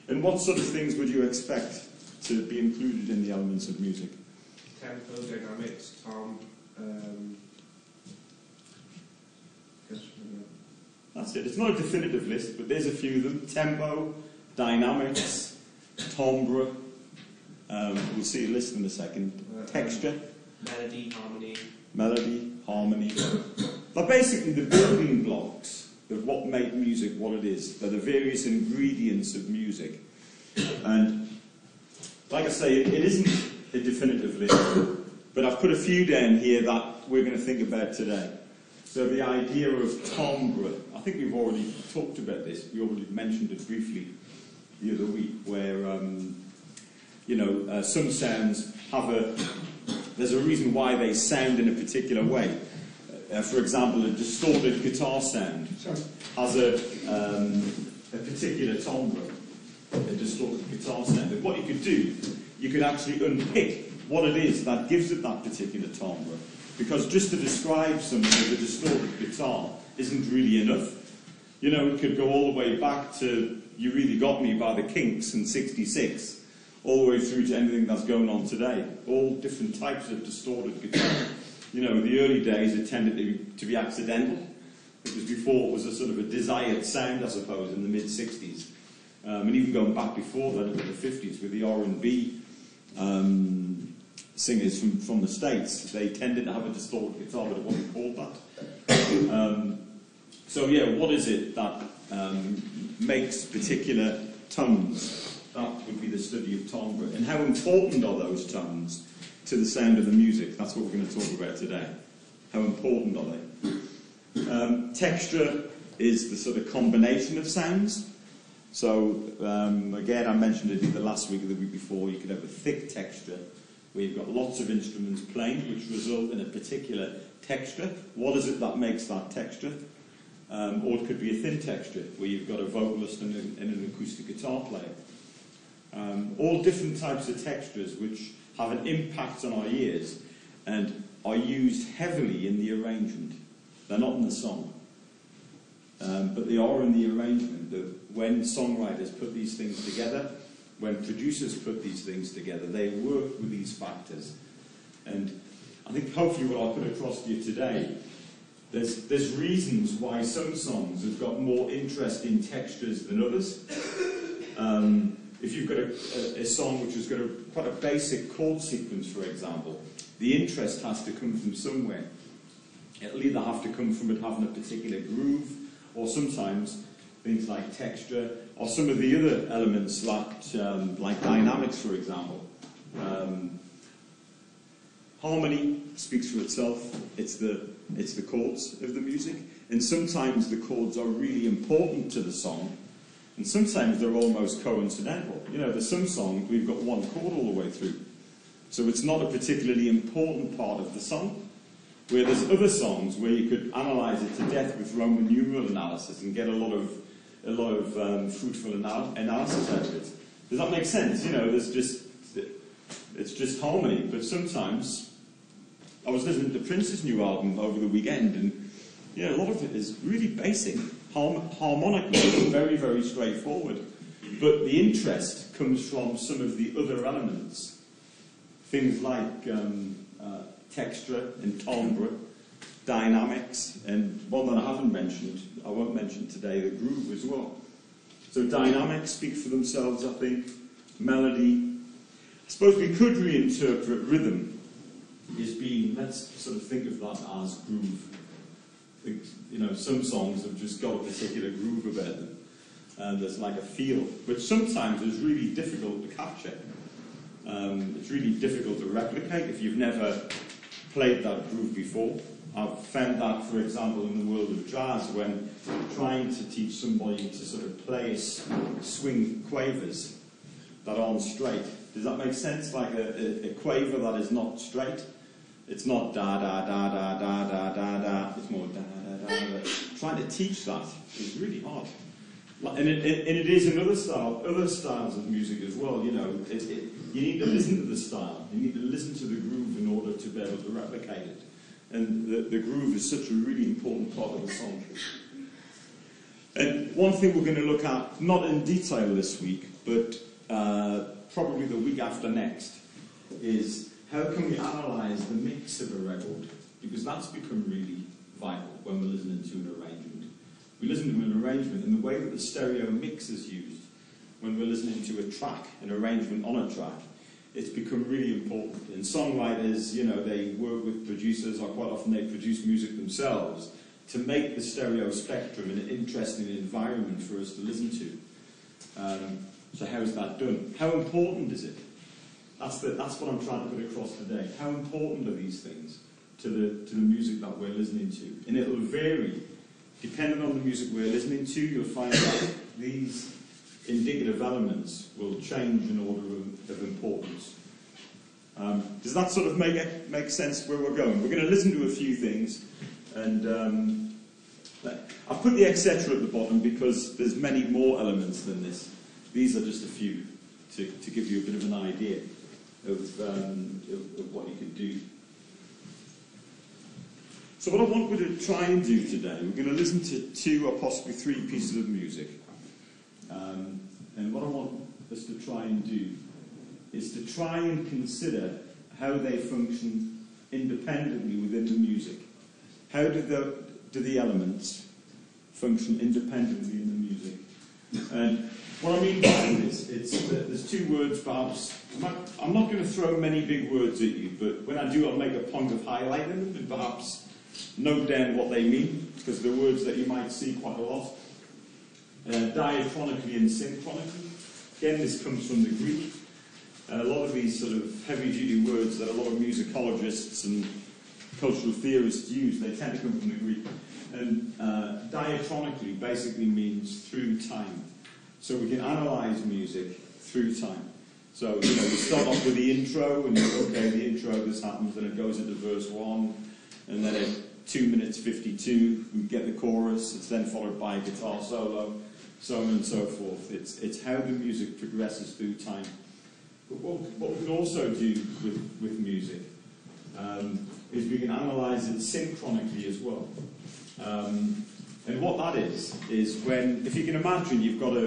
And what sort of things would you expect to be included in the elements of music? Tempo, dynamics, tom, that's it. It's not a definitive list, but there's a few of them. Tempo, dynamics, timbre. We'll see a list in a second. Texture. Melody, harmony. They're basically the building blocks of what make music what it is. They're the various ingredients of music. And like I say, it isn't a definitive list, but I've put a few down here that we're going to think about today. So the idea of timbre, I think we've already talked about this. We already mentioned it briefly the other week, where some sounds have there's a reason why they sound in a particular way. For example, a distorted guitar sound has a particular timbre, a distorted guitar sound. And what you could do, you could actually unpick what it is that gives it that particular timbre. Because just to describe something with a distorted guitar isn't really enough. You know, it could go all the way back to You Really Got Me by the Kinks in '66, all the way through to anything that's going on today. All different types of distorted guitar. You know, in the early days it tended to be accidental. It was before it was a sort of a desired sound, I suppose, in the mid-'60s. And even going back before then, into the '50s, with the R&B singers from the States, they tended to have a distorted guitar, but it wasn't called that. So yeah, what is it that makes particular tones? That would be the study of timbre. And how important are those tones to the sound of the music? That's what we're going to talk about today. How important are they? Texture is the sort of combination of sounds. So again, I mentioned it either last week or the week before. You could have a thick texture where you've got lots of instruments playing, which result in a particular texture. What is it that makes that texture? Or it could be a thin texture where you've got a vocalist and an acoustic guitar player. All different types of textures which have an impact on our ears and are used heavily in the arrangement. They're not in the song, but they are in the arrangement. When songwriters put these things together, when producers put these things together, they work with these factors. And I think hopefully what I'll put across to you today, there's reasons why some songs have got more interesting textures than others. If you've got a song which has got quite a basic chord sequence, for example, the interest has to come from somewhere. It'll either have to come from it having a particular groove, or sometimes things like texture, or some of the other elements like dynamics, for example. Harmony speaks for itself. It's the chords of the music, and sometimes the chords are really important to the song, and sometimes they're almost coincidental. You know, there's some songs we've got one chord all the way through, so it's not a particularly important part of the song. Where there's other songs where you could analyse it to death with Roman numeral analysis and get a lot of fruitful analysis out of it. Does that make sense? You know, it's just harmony. But sometimes I was listening to Prince's new album over the weekend, and yeah, a lot of it is really basic, harmonically, very, very straightforward. But the interest comes from some of the other elements, things like texture and timbre, dynamics, and one that I haven't mentioned, I won't mention today, the groove as well. So dynamics speak for themselves, I think. Melody. I suppose we could reinterpret rhythm as being, let's sort of think of that as groove. I think, you know, some songs have just got a particular groove about them, and there's like a feel, which sometimes is really difficult to capture. It's really difficult to replicate if you've never played that groove before. I've found that, for example, in the world of jazz, when trying to teach somebody to sort of play swing quavers that aren't straight. Does that make sense? Like a quaver that is not straight. It's not da da da da da da da da. It's more da da da da. Trying to teach that is really hard. And it is in other styles of music as well. You know, you need to listen to the style. You need to listen to the groove in order to be able to replicate it. And the groove is such a really important part of the song. And one thing we're going to look at, not in detail this week, but probably the week after next, is how can we analyse the mix of a record? Because that's become really vital when we're listening to an arrangement. We listen to an arrangement, and the way that the stereo mix is used when we're listening to a track, an arrangement on a track, it's become really important. And songwriters, you know, they work with producers, or quite often they produce music themselves, to make the stereo spectrum an interesting environment for us to listen to. So how is that done? How important is it? That's what I'm trying to put across today. How important are these things to the music that we're listening to? And it'll vary. Depending on the music we're listening to, you'll find that these indicative elements will change in order of importance. Does that sort of make sense where we're going? We're going to listen to a few things, and I've put the etc. at the bottom because there's many more elements than this. These are just a few to give you a bit of an idea of what you can do. So what I want you to try and do today, we're going to listen to 2 or possibly 3 pieces of music. And what I want us to try and do is to try and consider how they function independently within the music. How do the elements function independently in the music? And what I mean by this, there's 2 words perhaps. I'm not going to throw many big words at you, but when I do, I'll make a point of highlighting them and perhaps note down what they mean, because they're words that you might see quite a lot. Diachronically and synchronically. Again, this comes from the Greek. A lot of these sort of heavy-duty words that a lot of musicologists and cultural theorists use, they tend to come from the Greek. And diachronically basically means through time. So we can analyse music through time. So, you know, we start off with the intro, and okay, the intro, this happens, then it goes into verse 1, and then at 2 minutes 52, we get the chorus, it's then followed by a guitar solo, so on and so forth. It's how the music progresses through time. But what we can also do with music is we can analyse it synchronically as well. And what that is when, if you can imagine, you've got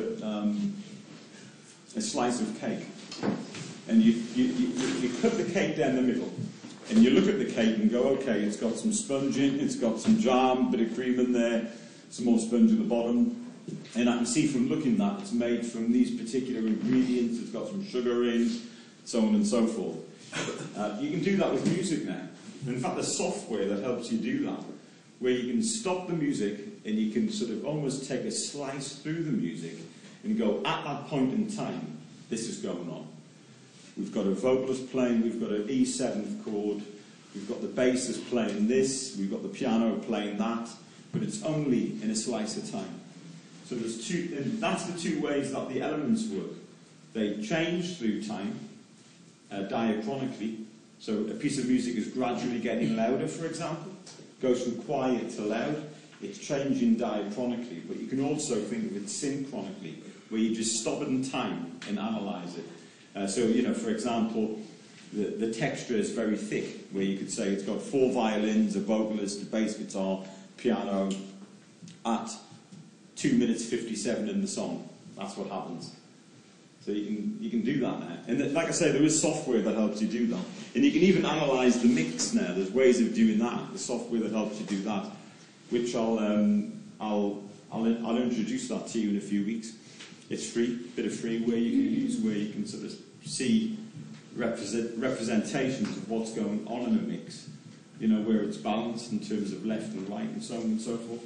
a slice of cake, and you cut the cake down the middle, and you look at the cake and go, okay, it's got some sponge in, it's got some jam, bit of cream in there, some more sponge at the bottom, and I can see from looking at that it's made from these particular ingredients, it's got some sugar in, so on and so forth. You can do that with music now. In fact, there's software that helps you do that, where you can stop the music and you can sort of almost take a slice through the music and go, at that point in time, this is going on. We've got a vocalist playing, we've got an E7th chord, we've got the bassist playing this, we've got the piano playing that, but it's only in a slice of time. So there's 2, and that's the 2 ways that the elements work. They change through time, diachronically. So a piece of music is gradually getting louder, for example, goes from quiet to loud. It's changing diachronically, but you can also think of it synchronically, where you just stop it in time and analyse it. So, you know, for example, the texture is very thick, where you could say it's got 4 violins, a vocalist, a bass guitar, piano, at 2 minutes 57 in the song. That's what happens. So you can do that now. And like I say, there is software that helps you do that. And you can even analyse the mix now. There's ways of doing that. The software that helps you do that, which I'll introduce that to you in a few weeks. It's free, bit of freeware you can use, where you can sort of see representations of what's going on in a mix. You know, where it's balanced in terms of left and right and so on and so forth.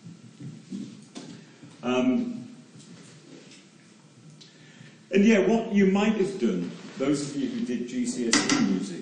And yeah, what you might have done, those of you who did GCSE music,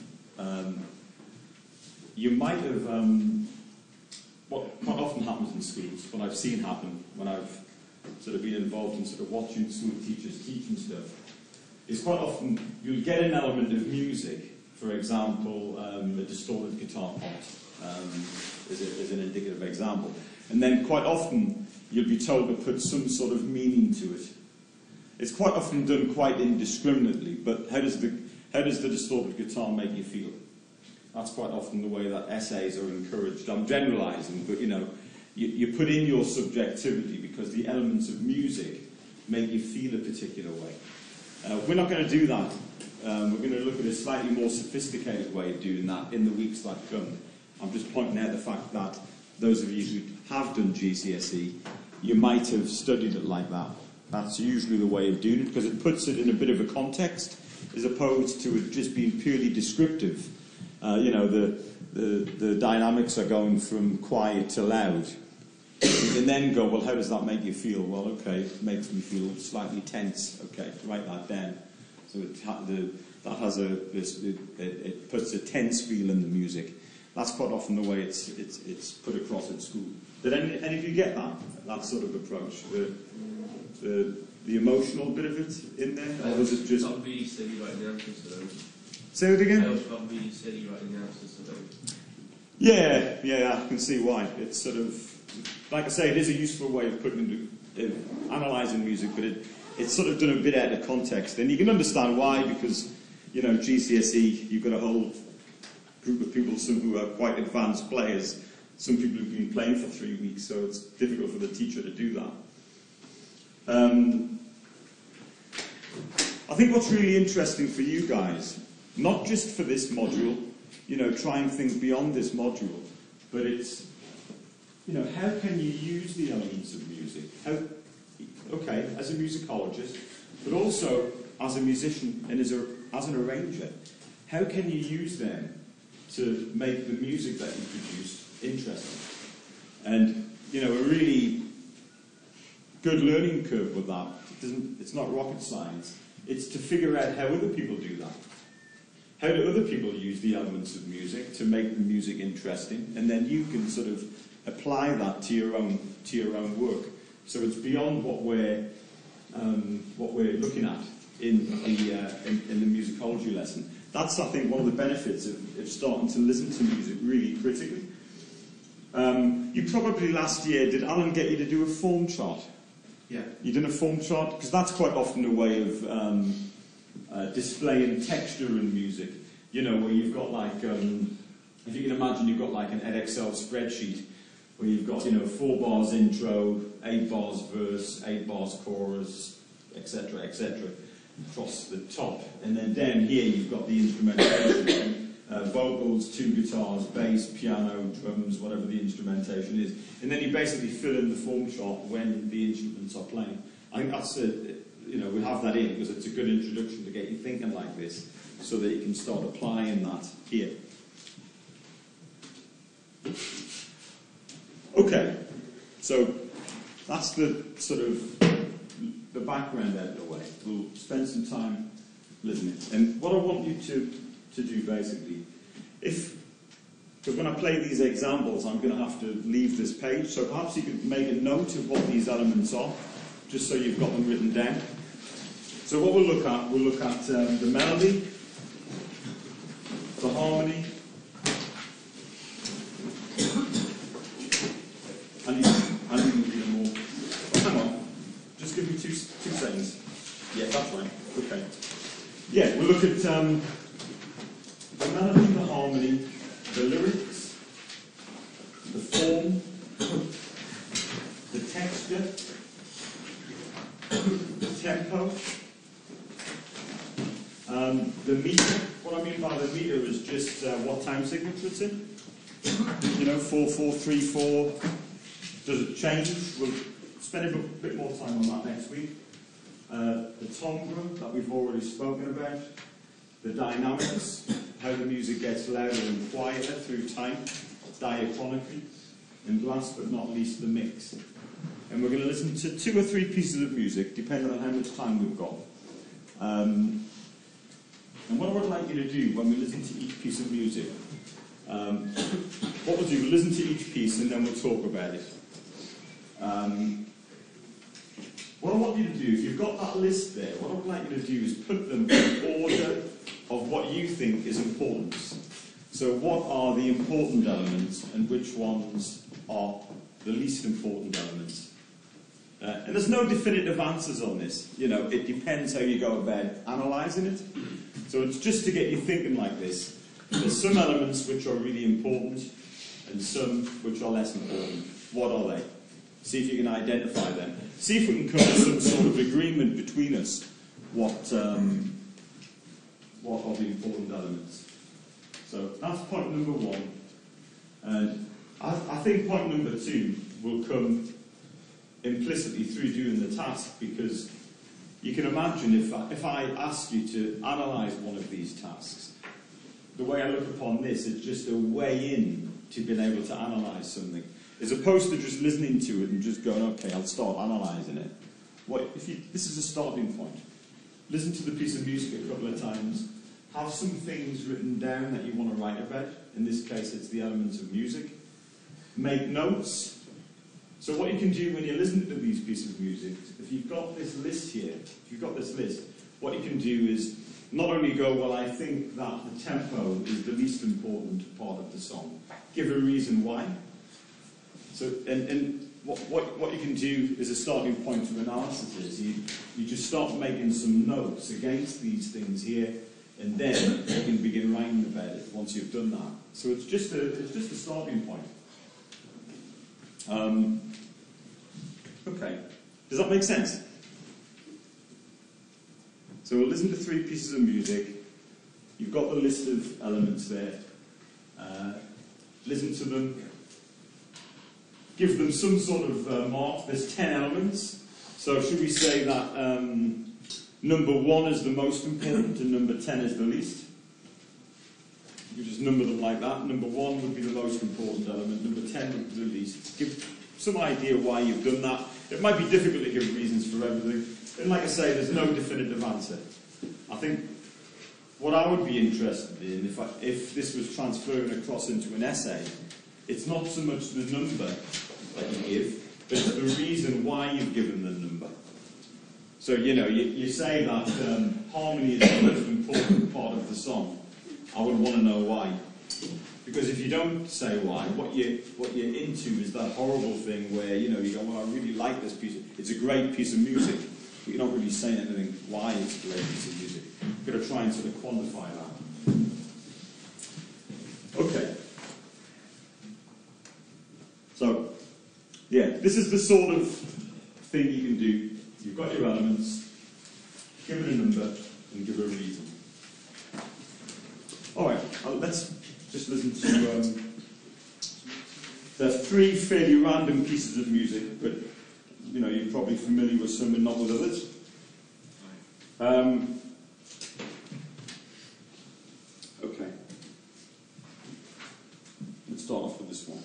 you might have, what quite often happens in schools, what I've seen happen when I've sort of been involved in sort of watching school teachers teaching stuff, is quite often you'll get an element of music, for example, a distorted guitar part, is an indicative example. And then quite often you'll be told to put some sort of meaning to it. It's quite often done quite indiscriminately, but how does the distorted guitar make you feel? That's quite often the way that essays are encouraged. I'm generalising, but you know, you put in your subjectivity, because the elements of music make you feel a particular way. We're not going to do that. We're going to look at a slightly more sophisticated way of doing that in the weeks that come. I'm just pointing out the fact that those of you who have done GCSE, you might have studied it like that. That's usually the way of doing it, because it puts it in a bit of a context, as opposed to it just being purely descriptive. The dynamics are going from quiet to loud. You can then go, well, how does that make you feel? Well, okay, it makes me feel slightly tense. Okay, write that down. So it puts a tense feel in the music. That's quite often the way it's put across at school. Did any of you get that sort of approach? The emotional bit of it in there, or was it just? I felt really silly writing the answers to them. Say it again. I always felt really silly writing the answers to them. Yeah, I can see why. It's sort of, like I say, it is a useful way of analysing music, but it's sort of done a bit out of context. And you can understand why, because, GCSE, you've got a whole group of people, some who are quite advanced players, some people who've been playing for 3 weeks, so it's difficult for the teacher to do that. I think what's really interesting for you guys, not just for this module, try and think beyond this module, but it's, how can you use the elements of music? Okay, as a musicologist, but also as a musician and as an arranger, how can you use them to make the music that you produce interesting? And, a really good learning curve with that, it's not rocket science, it's to figure out how other people do that. How do other people use the elements of music to make the music interesting? And then you can sort of apply that to your own work. So it's beyond what we're looking at in the musicology lesson. That's, I think, one of the benefits of starting to listen to music really critically. You probably last year, did Alan get you to do a form chart? Yeah. You done a form chart? Because that's quite often a way of displaying texture in music. Where you've got like, if you can imagine, you've got like an Excel spreadsheet where you've got, 4 bars intro, 8 bars verse, 8 bars chorus, etc., across the top. And then down here you've got the instrumentation. Vocals, 2 guitars, bass, piano, drums, whatever the instrumentation is. And then you basically fill in the form chart when the instruments are playing. I think that's we have that in because it's a good introduction to get you thinking like this, so that you can start applying that here. Okay, so that's the sort of the background out of the way. We'll spend some time listening. And what I want you to do basically, because when I play these examples, I'm going to have to leave this page, so perhaps you could make a note of what these elements are, just so you've got them written down. So what we'll look at the melody, the harmony, and you can do more. Oh, hang on, just give me two seconds. Yeah, that's right. Okay. Yeah, we'll look at the melody, the harmony, the lyrics, the form, the texture, the tempo, the meter. What I mean by the meter is just what time signature it's in. 4/4/3/4. Does it change? We'll spend a bit more time on that next week. The timbre that we've already spoken about. The dynamics, how the music gets louder and quieter through time, diachronically. And last but not least, the mix. And we're going to listen to 2 or 3 pieces of music, depending on how much time we've got. And what I would like you to do when we listen to each piece of music, what we'll do, we'll listen to each piece and then we'll talk about it. What I want you to do, if you've got that list there, what I would like you to do is put them in order of what you think is important. So what are the important elements and which ones are the least important elements? And there's no definitive answers on this. It depends how you go about analysing it. So it's just to get you thinking like this. There's some elements which are really important and some which are less important. What are they? See if you can identify them. See if we can come to some sort of agreement between us what are the important elements. So that's point number one. And I think point number two will come implicitly through doing the task, because you can imagine if I ask you to analyse one of these tasks, the way I look upon this is just a way in to being able to analyse something, as opposed to just listening to it and just going, okay, I'll start analysing it. This is a starting point. Listen to the piece of music a couple of times. Have some things written down that you want to write about. In this case, it's the elements of music. Make notes. So what you can do when you're listening to these pieces of music, if you've got this list here, what you can do is not only go, well, I think that the tempo is the least important part of the song. Give a reason why. So, and what you can do as a starting point for analysis is you just start making some notes against these things here, and then you can begin writing about it once you've done that. So it's just a starting point. Okay, does that make sense? So we'll listen to 3 pieces of music. You've got the list of elements there. Listen to them. Give them some sort of mark. There's 10 elements. So should we say that number 1 is the most important and number 10 is the least? You just number them like that. Number 1 would be the most important element. Number 10 would be the least. Give some idea why you've done that. It might be difficult to give reasons for everything. And like I say, there's no definitive answer. I think what I would be interested in, if this was transferring across into an essay, it's not so much the number that you give, but it's the reason why you've given the number. So, you say that harmony is the most important part of the song. I would want to know why. Because if you don't say why, what you're into is that horrible thing where, you go, well, I really like this piece. It's a great piece of music, but you're not really saying anything why it's a great piece of music. You've got to try and sort of quantify that. Okay. So, yeah, this is the sort of thing you can do. You've got your elements, give it a number, and give it a reason. Alright, let's just listen to... there are 3 fairly random pieces of music, but, you're probably familiar with some and not with others. Okay. Let's start off with this one.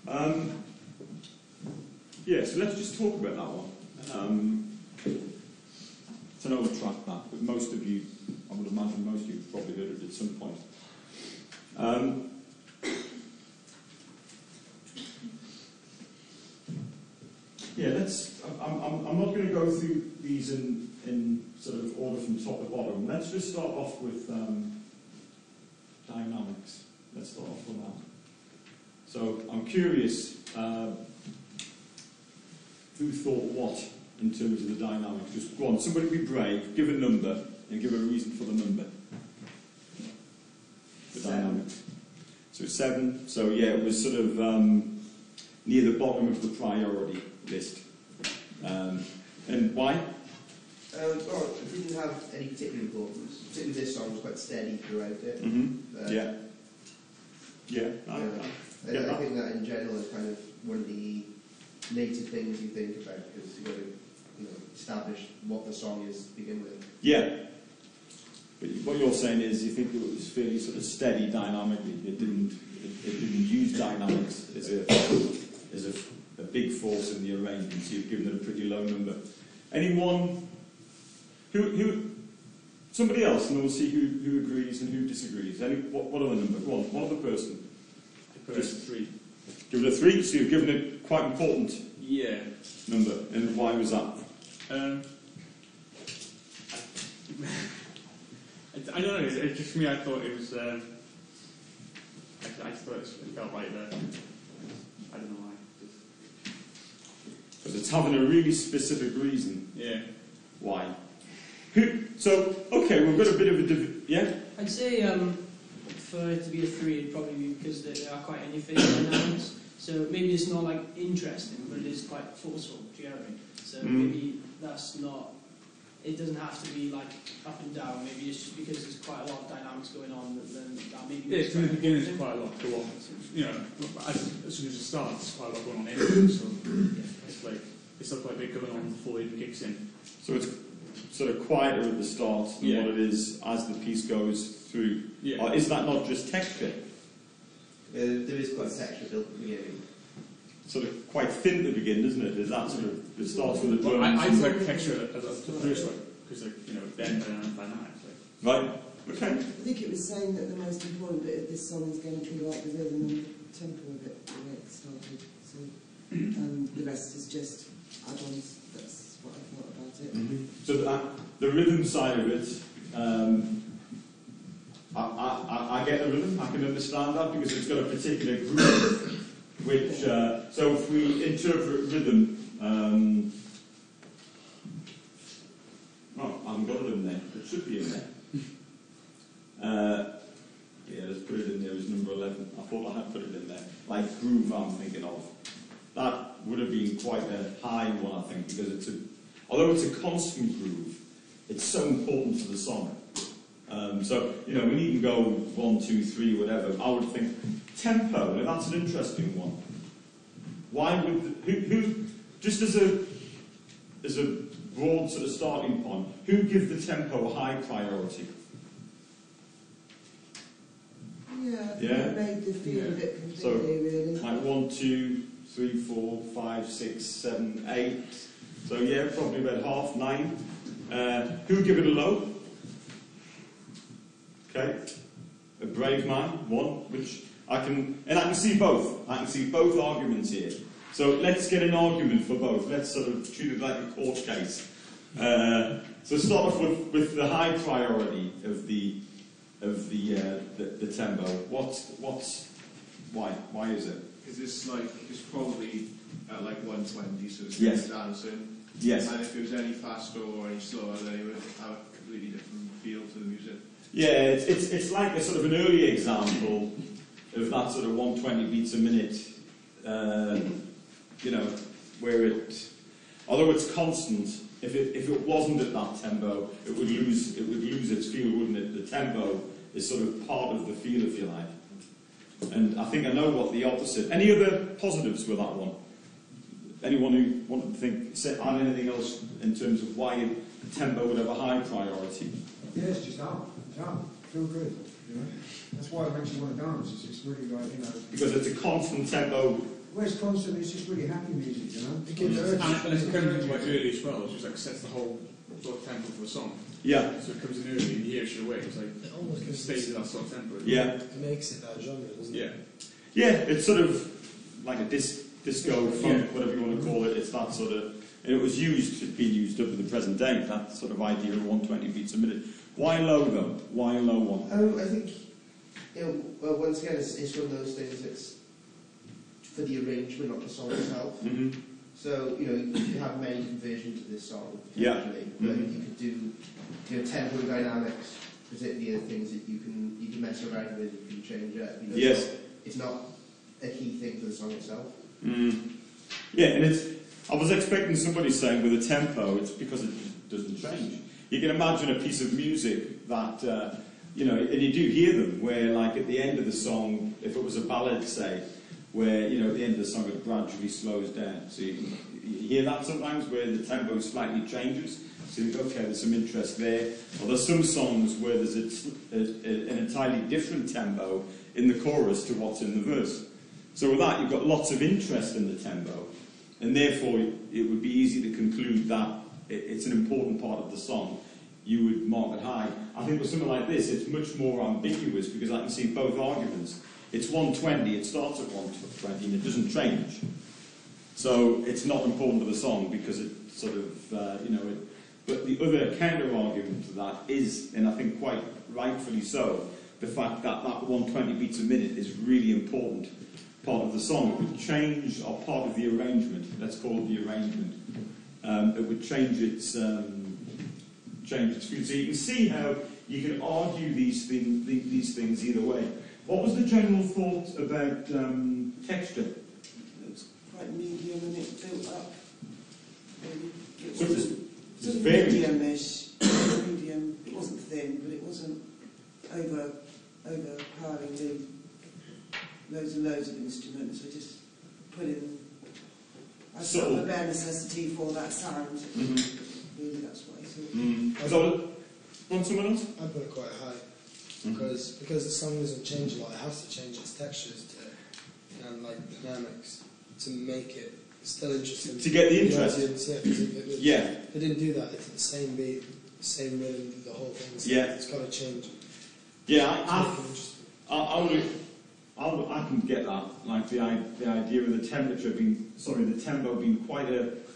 Yeah, so let's just talk about that one. It's an old track, that, but most of you, I would imagine most of you have probably heard it at some point. Yeah, I'm not going to go through these in sort of order from top to bottom. Let's just start off with dynamics. Let's start off with that. So I'm curious, who thought what in terms of the dynamics? Just go on, somebody be brave, give a number, and give a reason for the number. The dynamics. So 7. So yeah, it was sort of near the bottom of the priority list. And why? Well, it didn't have any particular importance. Particularly this song was quite steady throughout it. Yeah. Yeah. I think that in general is kind of one of the native things you think about, because you've got to establish what the song is to begin with. Yeah. But what you're saying is you think it was fairly sort of steady dynamically. It didn't use dynamics as a big force in the arrangement, so you've given it a pretty low number. Anyone who somebody else, and we'll see who agrees and who disagrees. What other number? Go on, one other person. Just 3. Give it a 3, so you've given it quite important number. And why was that? I don't know, it's just for me, I thought it was, I thought it felt like the, I don't know why. Because it's having a really specific reason. Yeah. Why? So, okay, we've got a bit of a yeah? I'd say for it to be a 3, it'd probably be because they are quite in your face dynamics. So maybe it's not like interesting, but it is quite forceful. Do you get what I mean? So maybe that's not. It doesn't have to be like up and down. Maybe it's just because there's quite a lot of dynamics going on that maybe. Yeah, from the beginning there's quite a lot go on. As soon as it starts, there's quite a lot going on anyway. So it's not quite a bit going on before it kicks in. So it's sort of quieter at the start than what it is as the piece goes through. Yeah. Or is that not just texture? There is quite texture built at the beginning. Sort of quite thin at the beginning, isn't it? Is that sort of it starts with the drums? I like texture as the first one because then dynamics. Right. Okay. I think it was saying that the most important bit of this song is going to be like the rhythm and the tempo of it, the way it started. So, and the rest is just add-ons. That's what I thought about it. So the rhythm side of it, I get the rhythm. I can understand that because it's got a particular groove. Which, so if we interpret rhythm, I haven't got it in there. It should be in there. Yeah, let's put it in there as number 11. I thought I had put it in there. Like groove, I'm thinking of. That would have been quite a high one, I think, because although it's a constant groove, it's so important to the song. So, we needn't go 1, 2, 3, whatever. I would think tempo. Now that's an interesting one. Why would who just as a broad sort of starting point, who give the tempo a high priority? Yeah, I think it made the feel of it completely, really. Like 1, 2, 3, 4, 5, 6, 7, 8. So yeah, probably about half, 9. Who give it a low? Okay, a brave man, 1, which I can see both. I can see both arguments here. So let's get an argument for both. Let's sort of treat it like a court case. So start off with the high priority of the tempo. Why is it? Because it's probably at like 120, so it's dancing. Yes. And if it was any faster or any slower, then it would have a completely different feel to the music. Yeah, it's like a sort of an early example of that sort of 120 beats a minute, where although it's constant, if it wasn't at that tempo, it would lose its feel, wouldn't it? The tempo is sort of part of the feel, if you like. And I think I know what the opposite. Any other positives with that one? Anyone who wanted to say anything else in terms of why the tempo would have a high priority? Yeah, it's just out. It's out. Feel good. That's why it makes you want to dance. It's really like, Because it's a constant tempo Whereas constant is just really happy music, you know? And it comes in quite early as well, it just like sets the whole sort of tempo for the song. Yeah, So it comes in early and you hear it straight away. It's like It almost it gives stays in that sort of tempo. yeah, It makes it that genre, doesn't it? Yeah. yeah. It's sort of like a disco funk, whatever you want to call it. It's that sort of, and it was used, it's been used up to the present day. That sort of idea of 120 beats a minute. Why low though? Why a low one? I think, well, once again, it's one of those things that's for the arrangement, not the song itself. Mm-hmm. So, you have many versions of this song, Yeah. potentially, but you could do, tempo dynamics, particularly the things that you can mess around with, you can change it. Yes. It's not a key thing for the song itself. Mm. Yeah, and I was expecting somebody saying with a tempo, it's because it doesn't change. You can imagine a piece of music that, and you do hear them, where like at the end of the song, if it was a ballad, say, where, at the end of the song it gradually slows down. So you hear that sometimes, where the tempo slightly changes. So you think, okay, there's some interest there. Or there's some songs where there's an entirely different tempo in the chorus to what's in the verse. So with that, you've got lots of interest in the tempo, and therefore it would be easy to conclude that it's an important part of the song. You would mark it high. I think with something like this, it's much more ambiguous because I can see both arguments. It's 120, it starts at 120, and it doesn't change. So it's not important to the song because it sort of, but the other counter-argument to that is, and I think quite rightfully so, the fact that that 120 beats a minute is really important part of the song. It would change, or part of the arrangement, let's call it the arrangement. It would change its feel. So you can see how you can argue these things either way. What was the general thought about texture? It was quite medium and it built up. Really. It So was it's very medium-ish. Medium. It wasn't thin, but it wasn't overpoweringly loads and loads of instruments. I just put in. I felt the bare necessity for that sound. Mm-hmm. Really, that's what I thought. So, want someone else? I put it quite high because the song doesn't change a lot. It has to change its textures and like dynamics to make it still interesting To get the interest. audience, yeah, 'cause if it didn't do that, it's the same beat, same rhythm, the whole thing. So Yeah. it's got to change. Yeah, Make it interesting. I can get that. Like the idea of the tempo being quite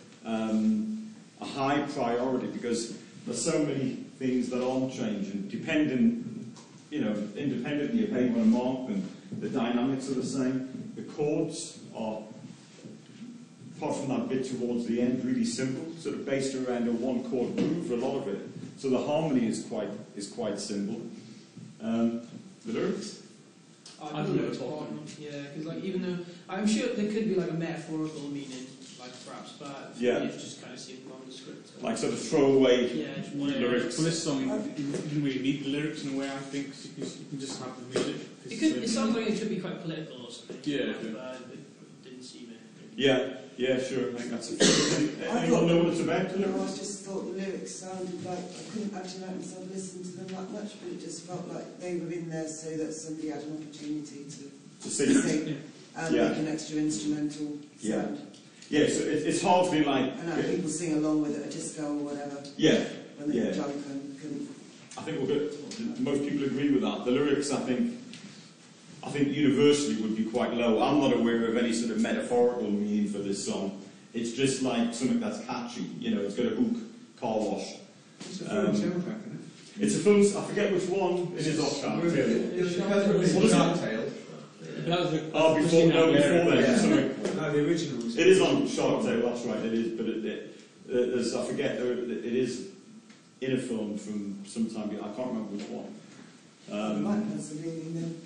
a high priority because there's so many things that aren't changing, independently of how you want to mark them. The dynamics are the same. The chords are, apart from that bit towards the end, really simple, sort of based around a one-chord groove, a lot of it. So the harmony is quite simple. The lyrics? I don't know what's important. Yeah, because even though I'm sure there could be like a metaphorical meaning, like perhaps, but for me it just kind of seemed nondescript. Like sort of throwaway just lyrics. For this song, you didn't really need the lyrics in a way, I think, because you can just have the music. It sounds like it could be quite political or something. Yeah. But it didn't seem it. Yeah, sure. I think that's it. Anyone know what it's about? I just thought the lyrics sounded like I couldn't actually make myself listen to them that much, but it just felt like they were in there so that somebody had an opportunity to sing and make an extra instrumental sound. Yeah, so it's hardly like. I know people sing along with it, a disco or whatever. Yeah. When they're drunk and couldn't. I think most people agree with that. The lyrics, I think universally would be quite low. I'm not aware of any sort of metaphorical meaning for this song. It's just like something that's catchy. It's got a hook, car wash. It's a film soundtrack, isn't it? It's a film. I forget which one. It is off Shark Tale. What is that tale? Before then. Sorry. No, the original was. It is on Shark Tale. That's right. It is, but there's, I forget. It is in a film from some time. I can't remember which one. Might have some meaning then.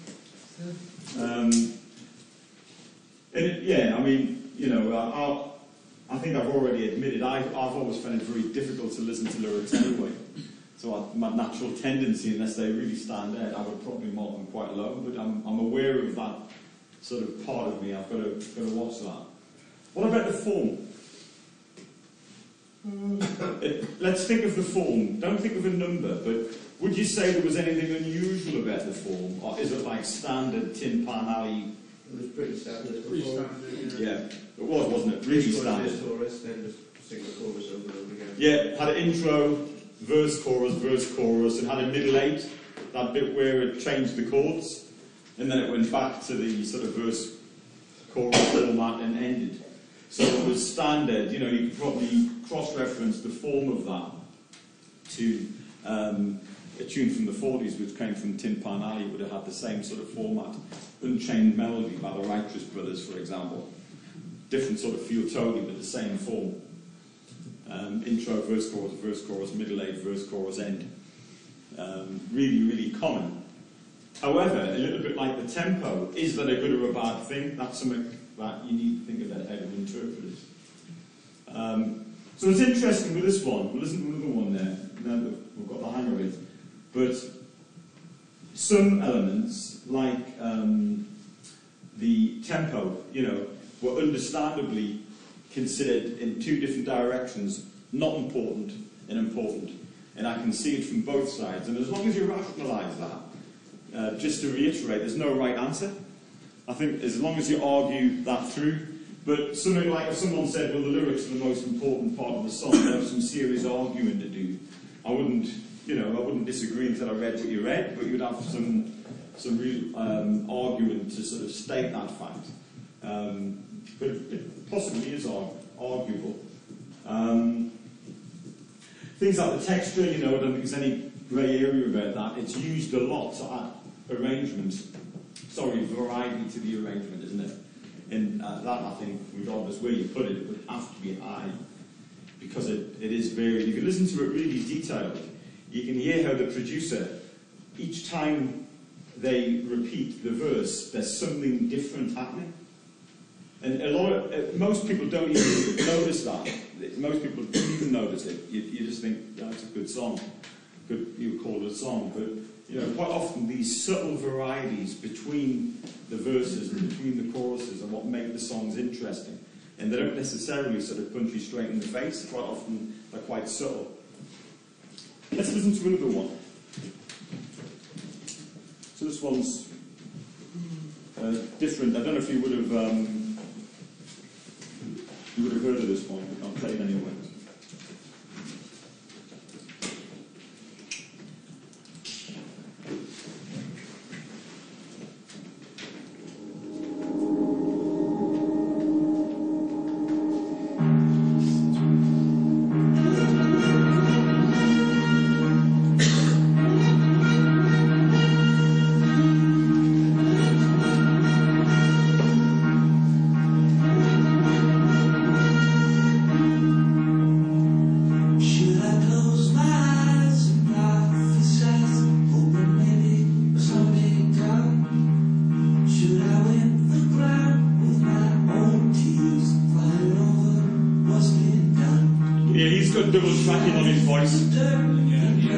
I think I've already admitted I've always found it very difficult to listen to lyrics anyway. So my natural tendency, unless they really stand out, I would probably mark them quite low. But I'm aware of that sort of part of me. I've got to watch that. What about the form? Let's think of the form. Don't think of a number, but would you say there was anything unusual about the form, or is it like standard Tin Pan Alley It was pretty standard. Pretty before. standard. Yeah, it was, wasn't it? Really Just go to standard. the chorus, then just sing the chorus over and over again. Yeah, had an intro, verse, chorus, and had a middle eight, that bit where it changed the chords, and then it went back to the sort of verse, chorus format and ended. So it was standard. You know, you could probably cross-reference the form of that to a tune from the 40s, which came from Tin Pan Alley, would have had the same sort of format. Unchained Melody by the Righteous Brothers, for example. Different sort of feel totally, but the same form. Intro, verse, chorus, middle eight, verse, chorus, end. Really, really common. However, a little bit like the tempo, is that a good or a bad thing? That's something that you need to think about how to interpret it. So it's interesting with this one. We'll listen to another one there, now that we've got the hang of it. But some elements, like the tempo, you know, were understandably considered in two different directions, not important and important. And I can see it from both sides. And as long as you rationalise that, just to reiterate, there's no right answer. I think as long as you argue that through. But something like if someone said, well, the lyrics are the most important part of the song, there's some serious arguing to do. I wouldn't disagree until I read what you read, but you'd have some real arguing to sort of state that fact. But it possibly is arguable. Things like the texture, I don't think there's any grey area about that. It's used a lot to add variety to the arrangement, isn't it? And that, I think, regardless where you put it, it would have to be high, because it is varied. If you listen to it really detailed, you can hear how the producer, each time they repeat the verse, there's something different happening. And most people don't even notice that. Most people don't even notice it. You just think, yeah, it's a good song. You would call it a song. But quite often these subtle varieties between the verses and between the choruses are what make the songs interesting. And they don't necessarily sort of punch you straight in the face. Quite often they're quite subtle. Let's listen to another one. So this one's different. I don't know if you would have heard of this one, but I'll play it anyway. Double tracking on his voice.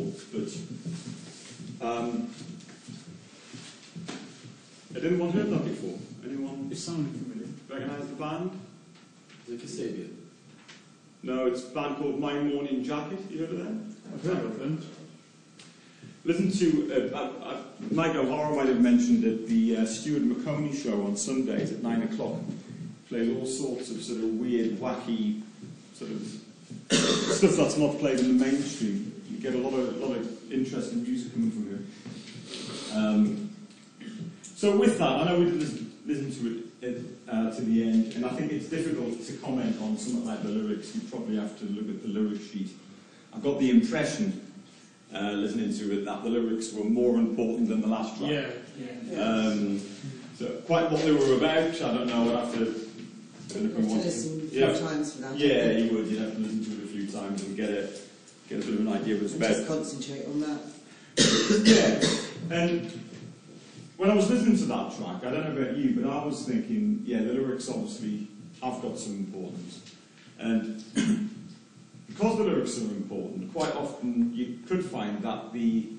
but had anyone heard that before? Anyone It sounded familiar. recognise the band? Is it Kasabian? No, it's a band called My Morning Jacket. You heard of them? I've heard of them. Listen to Mike O'Hara might have mentioned at the Stuart McConey show on Sundays at 9 o'clock. Played all sorts of sort of weird, wacky sort of stuff that's not played in the mainstream. You get a lot of interesting music coming from here. So with that, I know we didn't listen to it to the end, and I think it's difficult to comment on something like the lyrics. You probably have to look at the lyric sheet. I got the impression, listening to it, that the lyrics were more important than the last track. So quite what they were about, I don't know. I'd have to You'd have to listen a few times for that. Yeah, you would. You'd have to listen to it a few times and get a bit of an idea of what it's And about. just concentrate on that. Yeah, and when I was listening to that track, I don't know about you, but I was thinking, yeah, the lyrics obviously have got some importance. And because the lyrics are important, quite often you could find that the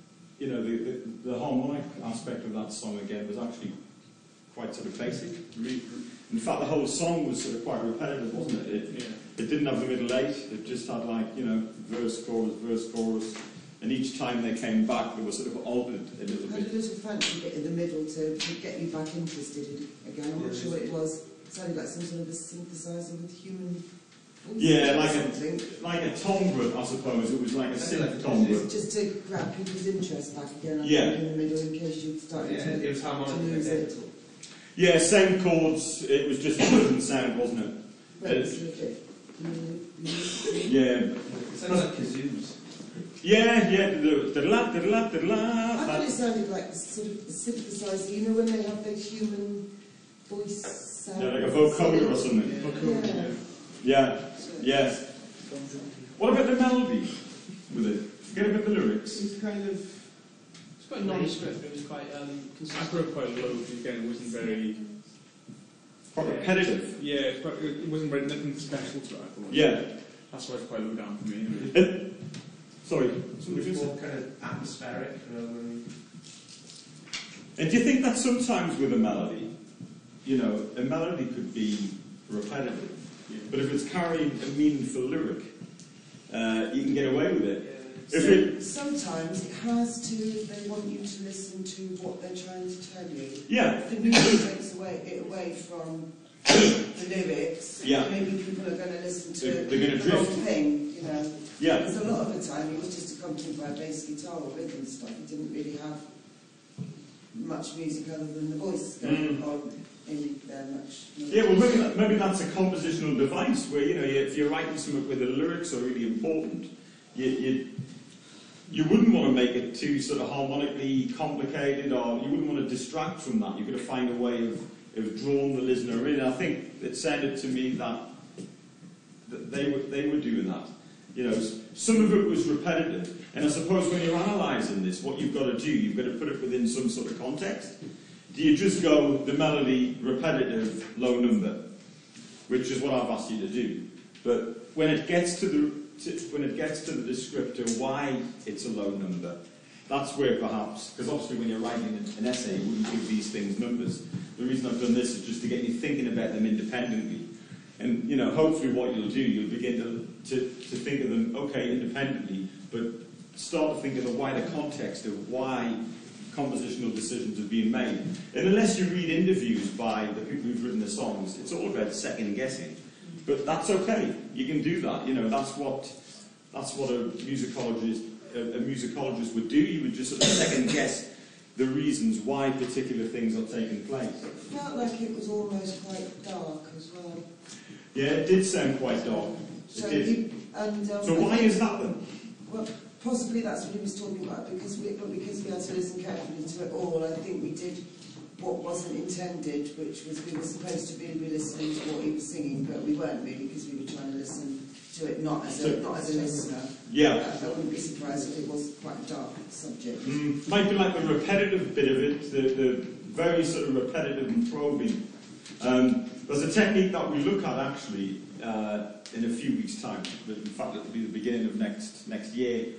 harmonic aspect of that song again was actually quite sort of basic. In fact, the whole song was sort of quite repetitive, wasn't it? It didn't have the middle eight. It just had verse, chorus, and each time they came back, they were sort of altered a little I had a bit. little fancy bit in the middle to get you back interested again. I'm not sure what it was. It sounded like some sort of a synthesizer with human voice. Yeah, or like something. a tombre, I suppose. It was like a synth tombre. Just to grab people's interest back again, I Yeah. think, in the middle, in case you'd started Yeah, it was to harmonic lose again. it. Yeah, same chords. It was just a different sound, wasn't it? But it's a bit... Yeah. It sounds like kazoos. Yeah. I thought it sounded like sort of a synthesizer, you know, when they have those human voice sounds. Yeah, like a vocoder or something. Yeah. Yeah. What about the melody with it? Forget about the lyrics. It's kind of... It's quite nondescript, but it was quite I consistent. put it quite low because again it wasn't very. Quite repetitive. Yeah, it wasn't very nothing special to it. I thought. Yeah. That's why it's quite low down for me. Sorry. It's more kind of atmospheric rather than... And do you think that sometimes with a melody, a melody could be repetitive, but if it's carrying a meaningful lyric, you can get away with it. Sometimes it has to, if they want you to listen to what they're trying to tell you. Yeah. If the music takes it away from the lyrics, Yeah. maybe people are going to listen to They're gonna the wrong drift. thing, Yeah. Because a lot of the time it was just accompanied by a bass guitar or rhythm stuff. It didn't really have much music other than the voice going on in there much. Yeah, well, maybe that's a compositional device where, if you're writing something where the lyrics are really important, you wouldn't want to make it too sort of harmonically complicated, or you wouldn't want to distract from that. You've got to find a way of drawing the listener in. I think it sounded to me that they were doing that. Some of it was repetitive, and I suppose when you're analysing this, what you've got to do, you've got to put it within some sort of context. Do you just go the melody, repetitive, low number, which is what I've asked you to do? But when it gets to the descriptor why it's a low number, that's where perhaps, because obviously when you're writing an essay, you wouldn't give these things numbers. The reason I've done this is just to get you thinking about them independently. And, hopefully what you'll do, you'll begin to think of them, okay, independently, but start to think of the wider context of why compositional decisions have been made. And unless you read interviews by the people who've written the songs, it's all about second guessing. But that's okay. You can do that. That's what a musicologist would do. You would just sort of second guess the reasons why particular things are taking place. It felt like it was almost quite dark as well. Yeah, it did sound quite dark. So Why is that then? Well, possibly that's what he was talking about, because we had to listen carefully to it all. I think we did what wasn't intended, which was we were supposed to be listening to what he was singing, but we weren't really, because we were trying to listen to it not as a listener. Yeah. I wouldn't be surprised if it was quite a dark subject. Might be like the repetitive bit of it, the very sort of repetitive and probing. There's a technique that we look at actually in a few weeks' time. In fact, it'll be the beginning of next year.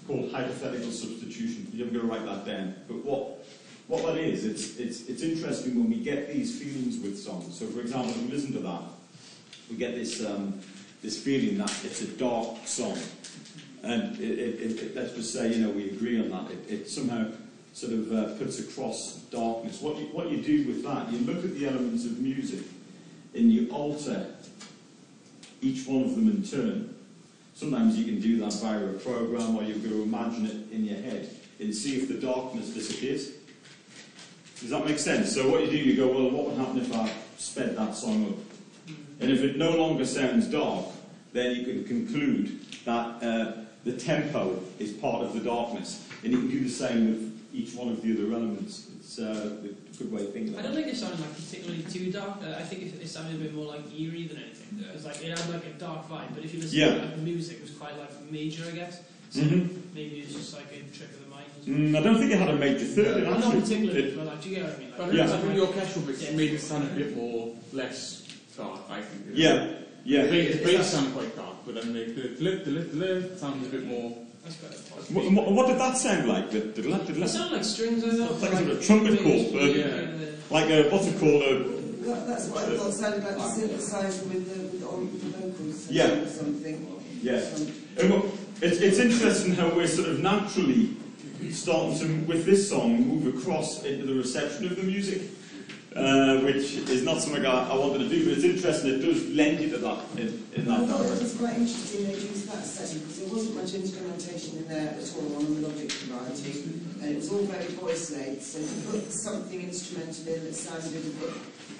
called hypothetical substitution. You're never going to write that down. But what that is, it's interesting when we get these feelings with songs. So, for example, if we listen to that, we get this this feeling that it's a dark song. And let's just say, you know, we agree on that. It somehow sort of puts across darkness. What you do with that, you look at the elements of music and you alter each one of them in turn. Sometimes you can do that via a program, or you've got to imagine it in your head and see if the darkness disappears. Does that make sense? So what you do, you go, well, what would happen if I sped that song up? And if it no longer sounds dark, then you can conclude that the tempo is part of the darkness. And you can do the same with each one of the other elements. It's a good way of thinking I about don't it. think it sounded like particularly too dark. I think it sounded a bit more like eerie than anything. Because like it had like a dark vibe, but if you listen to like, the music, it was quite like major, I guess. So maybe it's just like a trick of the mind. Or something. I don't think it had a major third. Well, not particularly, but like, do you get what I mean? Like, But I think the orchestral bits made it sound a bit more less dark, I think. Yeah. The bass sounded quite dark, but then the sounds a bit more. That's quite a positive. What did that sound like? It sounded like strings, I thought. Like a sort of trumpet chord. Like a, what's it called? That's what I thought sounded like a synthesizer with the vocals Yeah. or something. Yeah. It's interesting how we're sort of naturally starting to, with this song, move across into the reception of the music, which is not something I wanted to do, but it's interesting, it does lend you to that in I that thought it direction. was quite interesting they used that setting because there wasn't much instrumentation in there at all on the melodic variety, and it was all very voice-led, so to put something instrumental in that sounded a bit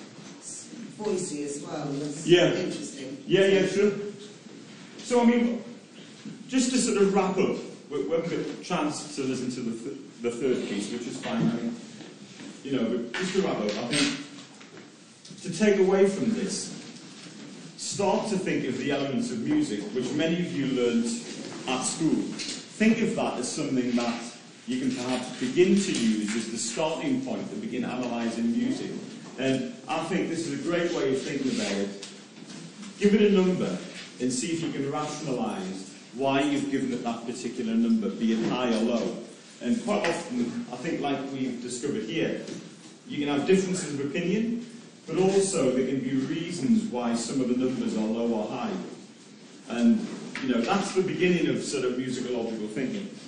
voicey as well was interesting. Yeah, sure. So, I mean, just to sort of wrap up, we haven't got a chance to listen to the third piece, which is fine. I mean, you know, but just to wrap up, I think to take away from this, start to think of the elements of music, which many of you learned at school. Think of that as something that you can perhaps begin to use as the starting point to begin analysing music. And I think this is a great way of thinking about it. Give it a number and see if you can rationalise why you've given it that particular number, be it high or low. And quite often, I think like we've discovered here, you can have differences of opinion, but also there can be reasons why some of the numbers are low or high. And, you know, that's the beginning of sort of musical logical thinking.